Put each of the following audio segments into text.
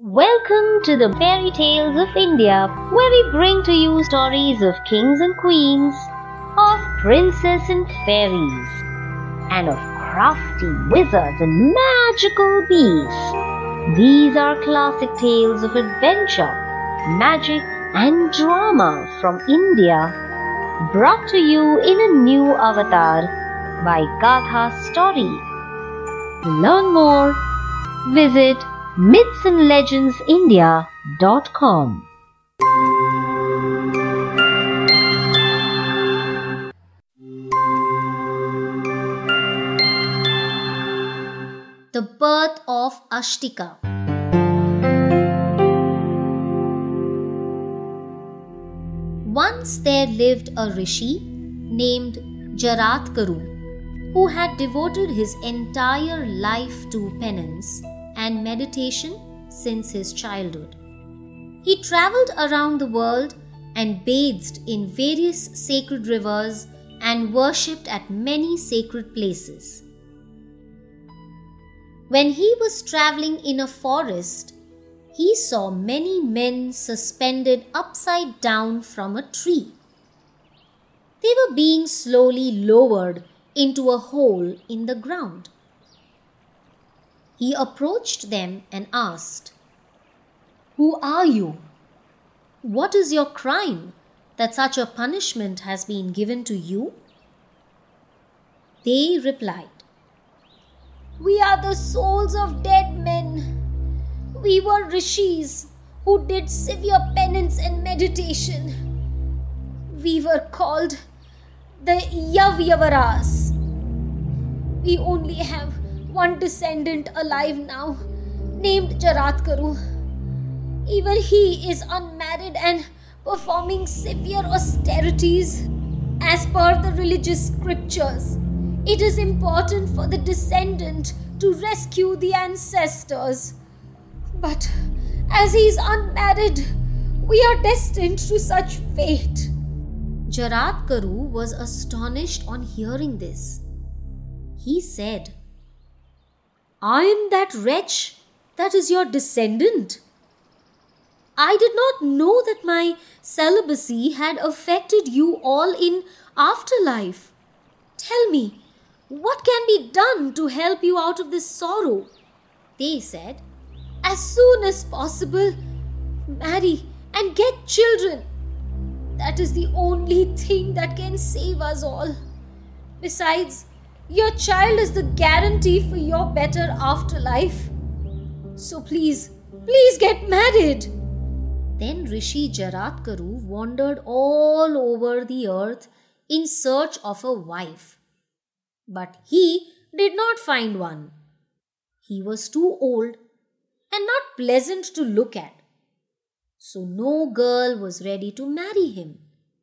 Welcome to the Fairy Tales of India, where we bring to you stories of kings and queens, of princes and fairies, and of crafty wizards and magical beasts. These are classic tales of adventure, magic, and drama from India, brought to you in a new avatar by Gatha Story. To learn more, visit mythsandlegendsindia.com. The birth of Ashtika. Once there lived a rishi named Jaratkaru, who had devoted his entire life to penance and meditation since his childhood. He traveled around the world and bathed in various sacred rivers and worshipped at many sacred places. When he was traveling in a forest, he saw many men suspended upside down from a tree. They were being slowly lowered into a hole in the ground. He approached them and asked, "Who are you? What is your crime that such a punishment has been given to you?" They replied, "We are the souls of dead men. We were rishis who did severe penance and meditation. We were called the Yavyavaras. We only have one descendant alive now, named Jaratkaru. Even he is unmarried and performing severe austerities. As per the religious scriptures, it is important for the descendant to rescue the ancestors. But as he is unmarried, we are destined to such fate." Jaratkaru was astonished on hearing this. He said, "I am that wretch that is your descendant. I did not know that my celibacy had affected you all in afterlife. Tell me, what can be done to help you out of this sorrow?" They said, "As soon as possible, marry and get children. That is the only thing that can save us all. Besides, your child is the guarantee for your better afterlife. So please get married." Then Rishi Jaratkaru wandered all over the earth in search of a wife. But he did not find one. He was too old and not pleasant to look at. So no girl was ready to marry him.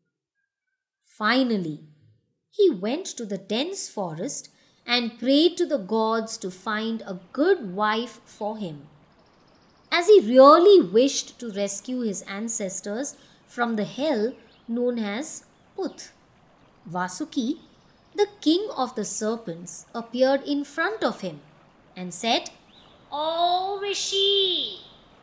Finally, he went to the dense forest and prayed to the gods to find a good wife for him, as he really wished to rescue his ancestors from the hell known as Puth. Vasuki, the king of the serpents, appeared in front of him and said, "O Rishi,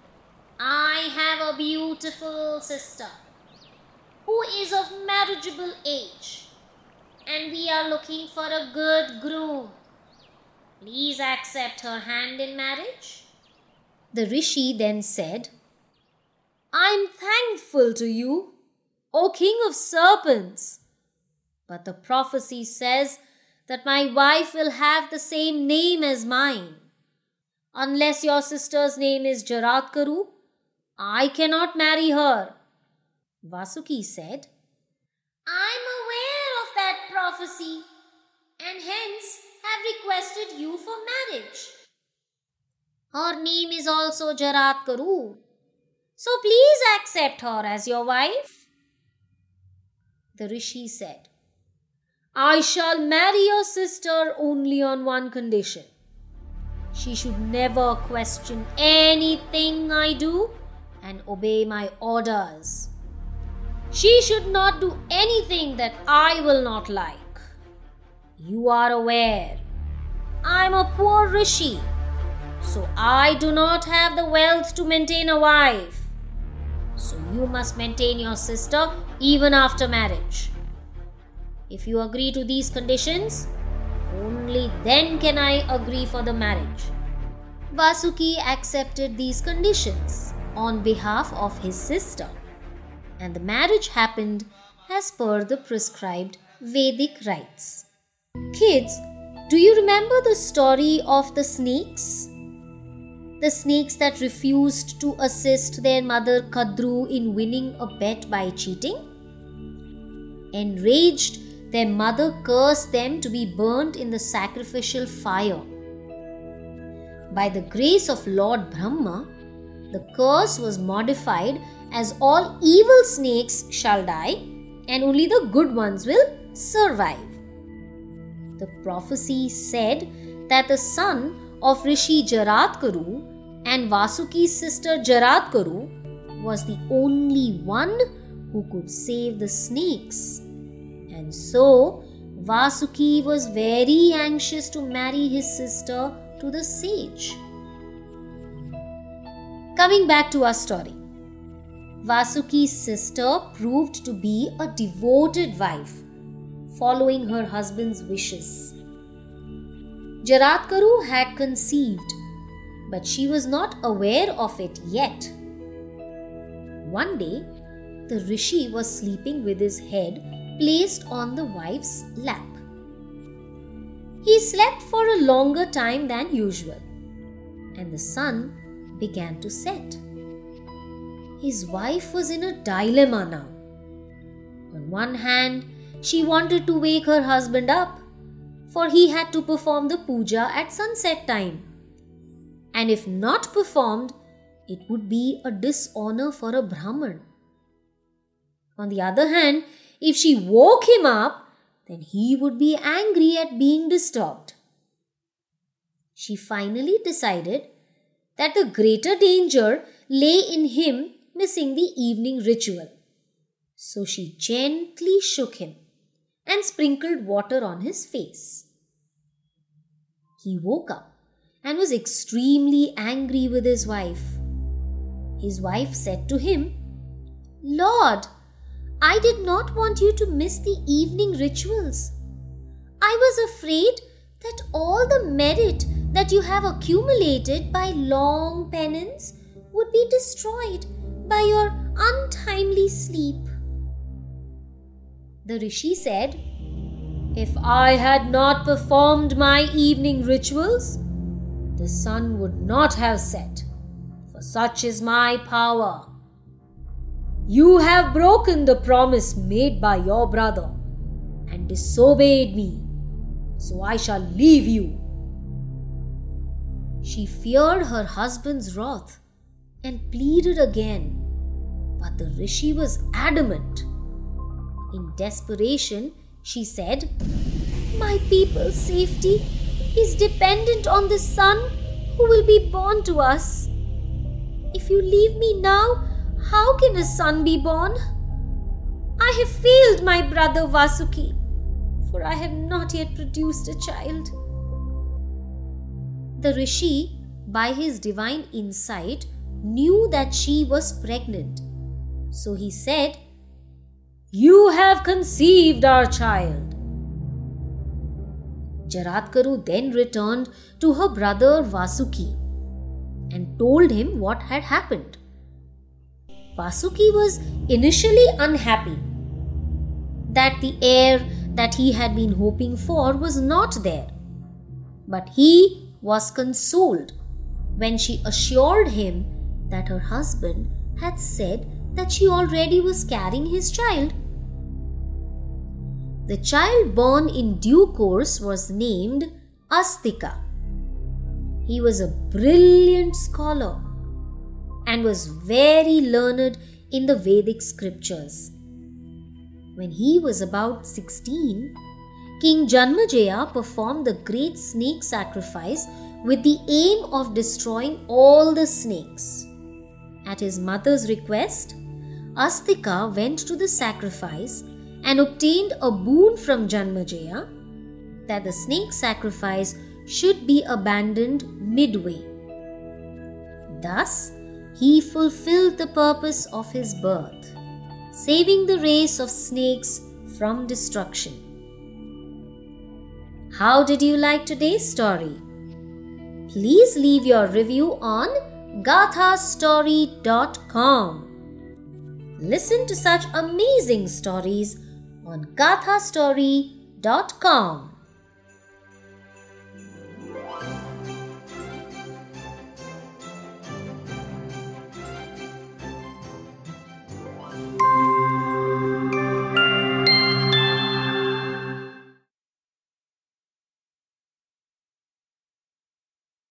I have a beautiful sister who is of marriageable age, and we are looking for a good groom. Please accept her hand in marriage." The Rishi then said, "I am thankful to you, O king of serpents, but the prophecy says that my wife will have the same name as mine. Unless your sister's name is Jaratkaru, I cannot marry her." Vasuki said, "I am aware of that prophecy and hence have requested you for marriage. Her name is also Jaratkaru, so please accept her as your wife." The Rishi said, "I shall marry your sister only on one condition. She should never question anything I do and obey my orders. She should not do anything that I will not like. You are aware, I am a poor rishi, So I do not have the wealth to maintain a wife. So you must maintain your sister even after marriage. If you agree to these conditions, only then can I agree for the marriage." Vasuki accepted these conditions on behalf of his sister, and the marriage happened as per the prescribed Vedic rites. Kids, do you remember the story of the snakes? The snakes that refused to assist their mother Kadru in winning a bet by cheating? Enraged, their mother cursed them to be burnt in the sacrificial fire. By the grace of Lord Brahma, the curse was modified as all evil snakes shall die and only the good ones will survive. The prophecy said that the son of Rishi Jaratkaru and Vasuki's sister Jaratkaru was the only one who could save the snakes. And so Vasuki was very anxious to marry his sister to the sage. Coming back to our story, Vasuki's sister proved to be a devoted wife, following her husband's wishes. Jaratkaru had conceived, but she was not aware of it yet. One day, the rishi was sleeping with his head placed on the wife's lap. He slept for a longer time than usual, and the sun began to set. His wife was in a dilemma now. On one hand, she wanted to wake her husband up, for he had to perform the puja at sunset time. And if not performed, it would be a dishonor for a Brahman. On the other hand, if she woke him up, then he would be angry at being disturbed. She finally decided that the greater danger lay in him missing the evening ritual. So she gently shook him and sprinkled water on his face. He woke up and was extremely angry with his wife. His wife said to him, "Lord, I did not want you to miss the evening rituals. I was afraid that all the merit that you have accumulated by long penance would be destroyed by your untimely sleep." The rishi said, "If I had not performed my evening rituals, the sun would not have set, for such is my power. You have broken the promise made by your brother and disobeyed me, so I shall leave you." She feared her husband's wrath and pleaded again, but the rishi was adamant. In desperation, she said, "My people's safety is dependent on the son who will be born to us. If you leave me now, how can a son be born? I have failed my brother Vasuki, for I have not yet produced a child." The rishi, by his divine insight, knew that she was pregnant. So he said, "You have conceived our child." Jaratkaru then returned to her brother Vasuki and told him what had happened. Vasuki was initially unhappy that the heir that he had been hoping for was not there, but he was consoled when she assured him that her husband had said that she already was carrying his child. The child born in due course was named Astika. He was a brilliant scholar and was very learned in the Vedic scriptures. When he was about 16, King Janmejaya performed the great snake sacrifice with the aim of destroying all the snakes. At his mother's request, Astika went to the sacrifice and obtained a boon from Janmejaya that the snake sacrifice should be abandoned midway Thus, he fulfilled the purpose of his birth, saving the race of snakes from destruction. How did you like today's story? Please leave your review on gathastory.com. Listen to such amazing stories on gathastory.com.